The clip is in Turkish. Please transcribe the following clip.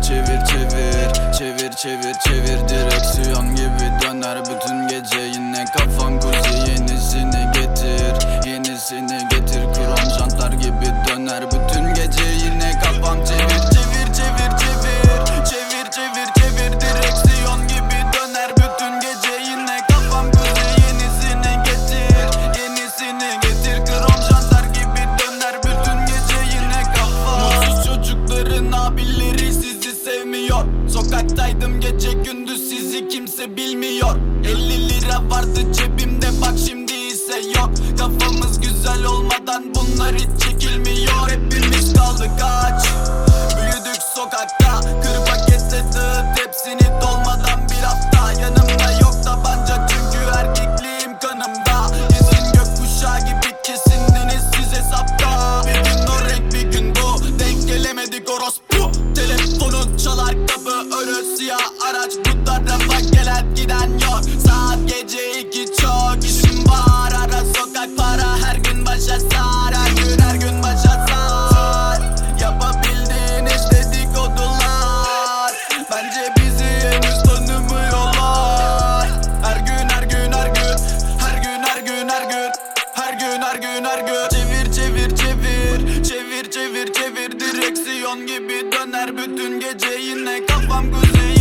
çevir çevir. Çevir çevir çevir, direksiyon gibi döner bütün gece. Yine kafam kuzi, yenisini getir. Yenisini getir, krom jantlar gibi döner bütün gece. Yine kafam çevir çevir çevir çevir. Çevir çevir çevir, direksiyon gibi döner bütün gece. Yine kafam kuzi, yenisini getir. Yenisini getir, krom jantlar gibi döner bütün gece. Yine kafam. Mutsuz çocukların abileri sizi sevmiyor. Sokaktaydım gece gündüz, sizi kimse bilmiyor. 50 lira vardı cebimde, bak şimdi ise yok. Kafamız güzel olmadan bunlar hiç çekilmiyor. Hepimiz kaldık aç, büyüdük sokakta. Kır pakette dağıt hepsini dolmadan bir hafta. Yanımda yok tabanca çünkü erkekliğim kanımda. Kesin gökkuşağı gibi kesindiniz siz hesapta. Bir gün o renk bir gün bu, denk gelemedik orospu. Telefonun çalar, kapı önü siyah araç. Bu tarafa gelen giden yok. Saat gece 2 çok işim var. Ara sokak para her gün başa sar. Her gün başa sar. Yapabildiğiniz dedikodular. Bence bizi henüz tanımıyorlar. Her gün her gün her gün. Her gün her gün her gün. Her gün her gün her gün. Çevir çevir çevir. Çevir çevir çevir, direksiyon gibi döner bütün gece. Yine kafam kuzi,